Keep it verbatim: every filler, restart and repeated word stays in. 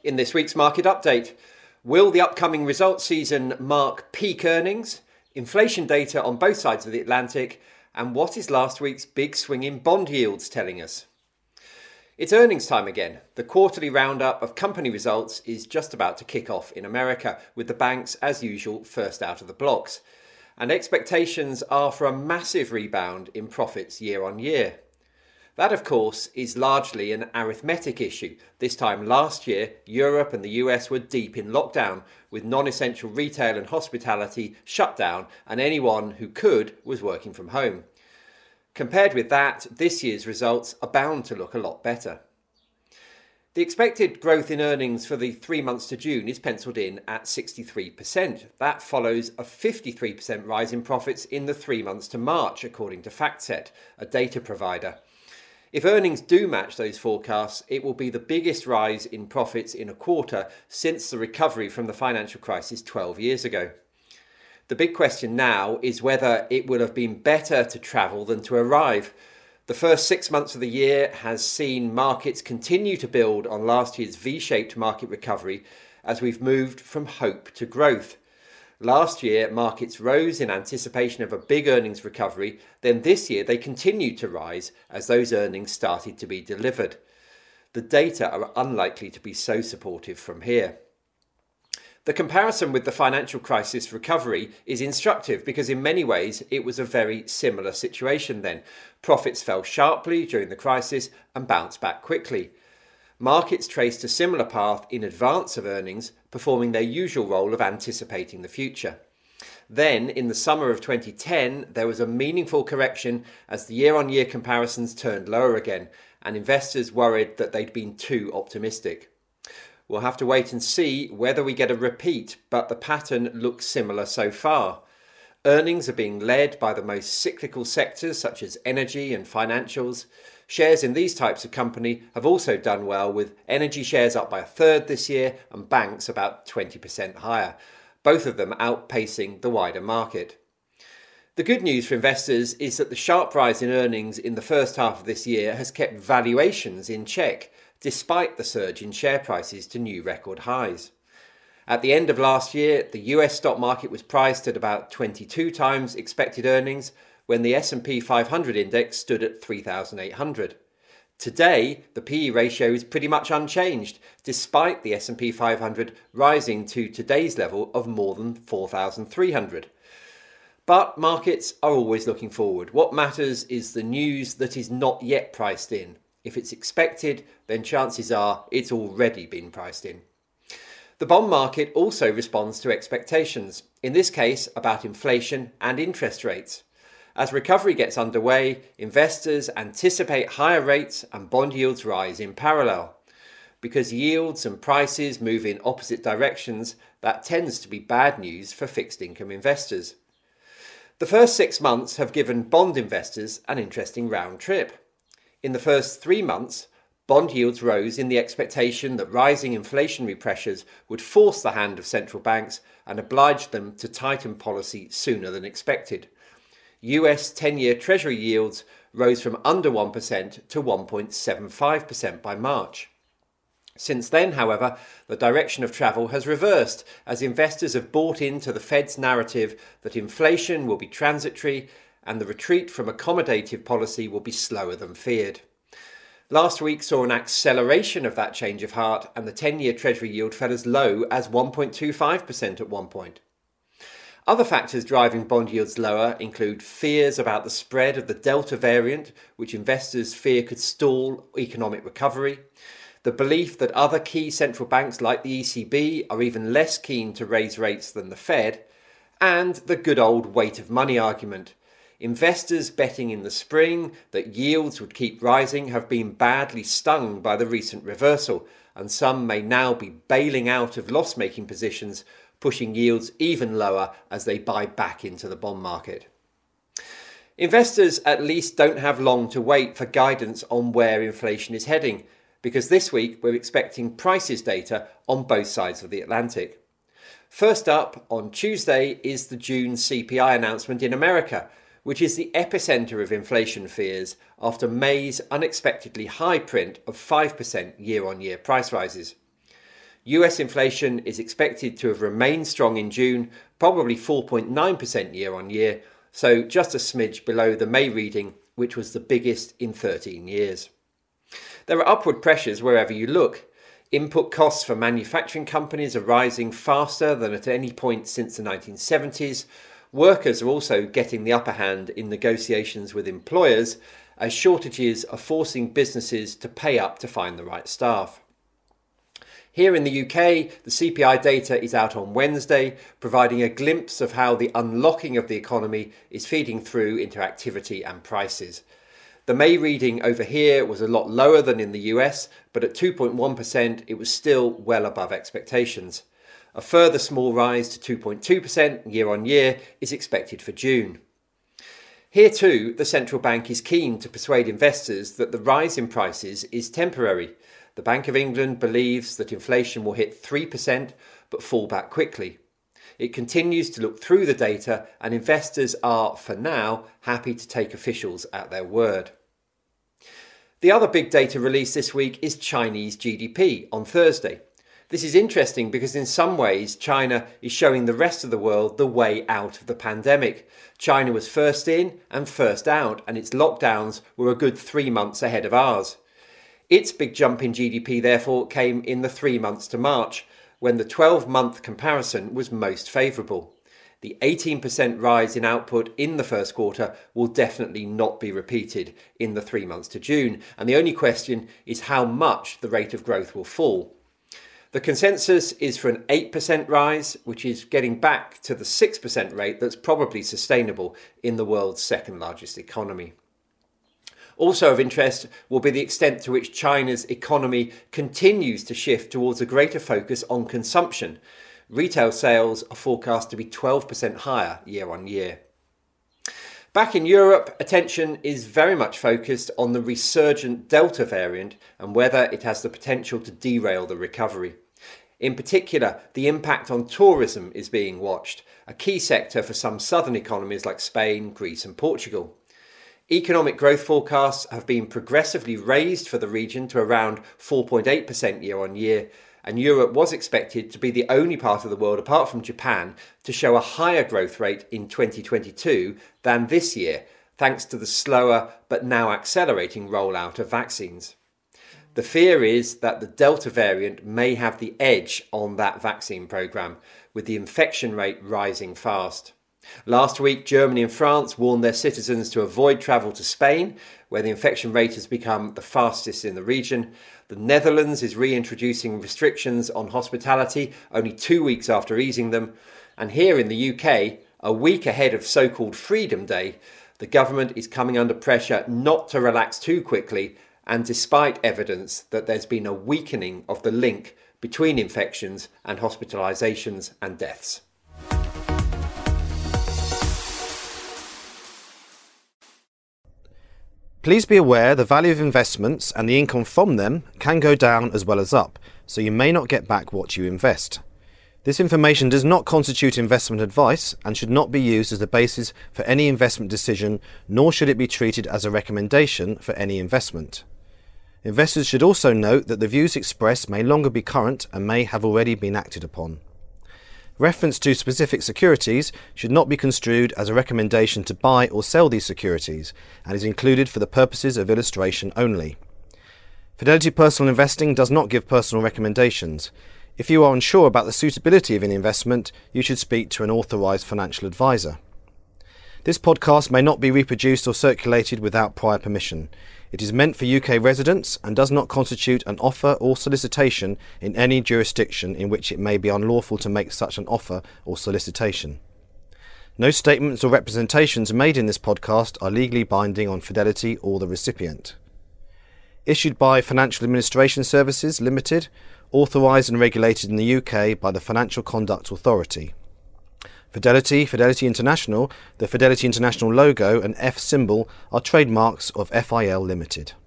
In this week's market update, will the upcoming results season mark peak earnings, inflation data on both sides of the Atlantic, and what is last week's big swing in bond yields telling us? It's earnings time again. The quarterly roundup of company results is just about to kick off in America, with the banks, as usual, first out of the blocks. And expectations are for a massive rebound in profits year on year. That, of course, is largely an arithmetic issue. This time last year, Europe and the U S were deep in lockdown, with non-essential retail and hospitality shut down, and anyone who could was working from home. Compared with that, this year's results are bound to look a lot better. The expected growth in earnings for the three months to June is penciled in at sixty-three percent. That follows a fifty-three percent rise in profits in the three months to March, according to FactSet, a data provider. If earnings do match those forecasts, it will be the biggest rise in profits in a quarter since the recovery from the financial crisis twelve years ago. The big question now is whether it would have been better to travel than to arrive. The first six months of the year has seen markets continue to build on last year's V-shaped market recovery as we've moved from hope to growth. Last year, markets rose in anticipation of a big earnings recovery. Then this year, they continued to rise as those earnings started to be delivered. The data are unlikely to be so supportive from here. The comparison with the financial crisis recovery is instructive because in many ways it was a very similar situation then. Profits fell sharply during the crisis and bounced back quickly. Markets traced a similar path in advance of earnings, performing their usual role of anticipating the future. Then, in the summer of twenty ten, there was a meaningful correction as the year-on-year comparisons turned lower again, and investors worried that they'd been too optimistic. We'll have to wait and see whether we get a repeat, but the pattern looks similar so far. Earnings are being led by the most cyclical sectors such as energy and financials. Shares in these types of company have also done well, with energy shares up by a third this year and banks about twenty percent higher, both of them outpacing the wider market. The good news for investors is that the sharp rise in earnings in the first half of this year has kept valuations in check, despite the surge in share prices to new record highs. At the end of last year, the U S stock market was priced at about twenty-two times expected earnings, when the S and P five hundred index stood at three thousand eight hundred. Today, the P E ratio is pretty much unchanged, despite the S and P five hundred rising to today's level of more than four thousand three hundred. But markets are always looking forward. What matters is the news that is not yet priced in. If it's expected, then chances are it's already been priced in. The bond market also responds to expectations, in this case about inflation and interest rates. As recovery gets underway, investors anticipate higher rates and bond yields rise in parallel. Because yields and prices move in opposite directions, that tends to be bad news for fixed income investors. The first six months have given bond investors an interesting round trip. In the first three months, bond yields rose in the expectation that rising inflationary pressures would force the hand of central banks and oblige them to tighten policy sooner than expected. U S ten-year Treasury yields rose from under one percent to one point seven five percent by March. Since then, however, the direction of travel has reversed as investors have bought into the Fed's narrative that inflation will be transitory and the retreat from accommodative policy will be slower than feared. Last week saw an acceleration of that change of heart, and the ten-year Treasury yield fell as low as one point two five percent at one point. Other factors driving bond yields lower include fears about the spread of the Delta variant, which investors fear could stall economic recovery, the belief that other key central banks like the E C B are even less keen to raise rates than the Fed, and the good old weight of money argument. Investors betting in the spring that yields would keep rising have been badly stung by the recent reversal, and some may now be bailing out of loss-making positions, pushing yields even lower as they buy back into the bond market. Investors at least don't have long to wait for guidance on where inflation is heading, because this week we're expecting prices data on both sides of the Atlantic. First up, on Tuesday, is the June C P I announcement in America, which is the epicenter of inflation fears after May's unexpectedly high print of five percent year-on-year price rises. U S inflation is expected to have remained strong in June, probably four point nine percent year on year, so just a smidge below the May reading, which was the biggest in thirteen years. There are upward pressures wherever you look. Input costs for manufacturing companies are rising faster than at any point since the nineteen seventies. Workers are also getting the upper hand in negotiations with employers, as shortages are forcing businesses to pay up to find the right staff. Here in the U K, the C P I data is out on Wednesday, providing a glimpse of how the unlocking of the economy is feeding through into activity and prices. The May reading over here was a lot lower than in the U S, but at two point one percent it was still well above expectations. A further small rise to two point two percent year on year is expected for June. Here too, the central bank is keen to persuade investors that the rise in prices is temporary. The Bank of England believes that inflation will hit three percent but fall back quickly. It continues to look through the data, and investors are, for now, happy to take officials at their word. The other big data release this week is Chinese G D P on Thursday. This is interesting because in some ways China is showing the rest of the world the way out of the pandemic. China was first in and first out, and its lockdowns were a good three months ahead of ours. Its big jump in G D P, therefore, came in the three months to March, when the twelve-month comparison was most favourable. The eighteen percent rise in output in the first quarter will definitely not be repeated in the three months to June, and the only question is how much the rate of growth will fall. The consensus is for an eight percent rise, which is getting back to the six percent rate that's probably sustainable in the world's second largest economy. Also of interest will be the extent to which China's economy continues to shift towards a greater focus on consumption. Retail sales are forecast to be twelve percent higher year on year. Back in Europe, attention is very much focused on the resurgent Delta variant and whether it has the potential to derail the recovery. In particular, the impact on tourism is being watched, a key sector for some southern economies like Spain, Greece and Portugal. Economic growth forecasts have been progressively raised for the region to around four point eight percent year on year, and Europe was expected to be the only part of the world apart from Japan to show a higher growth rate in twenty twenty-two than this year, thanks to the slower but now accelerating rollout of vaccines. The fear is that the Delta variant may have the edge on that vaccine programme, with the infection rate rising fast. Last week, Germany and France warned their citizens to avoid travel to Spain, where the infection rate has become the fastest in the region. The Netherlands is reintroducing restrictions on hospitality only two weeks after easing them. And here in the U K, a week ahead of so-called Freedom Day, the government is coming under pressure not to relax too quickly, and despite evidence that there's been a weakening of the link between infections and hospitalisations and deaths. Please be aware the value of investments and the income from them can go down as well as up, so you may not get back what you invest. This information does not constitute investment advice and should not be used as the basis for any investment decision, nor should it be treated as a recommendation for any investment. Investors should also note that the views expressed may longer be current and may have already been acted upon. Reference to specific securities should not be construed as a recommendation to buy or sell these securities and is included for the purposes of illustration only. Fidelity Personal Investing does not give personal recommendations. If you are unsure about the suitability of an investment, you should speak to an authorised financial advisor. This podcast may not be reproduced or circulated without prior permission. It is meant for U K residents and does not constitute an offer or solicitation in any jurisdiction in which it may be unlawful to make such an offer or solicitation. No statements or representations made in this podcast are legally binding on Fidelity or the recipient. Issued by Financial Administration Services Limited, authorised and regulated in the U K by the Financial Conduct Authority. Fidelity, Fidelity International, the Fidelity International logo and F symbol are trademarks of F I L Limited.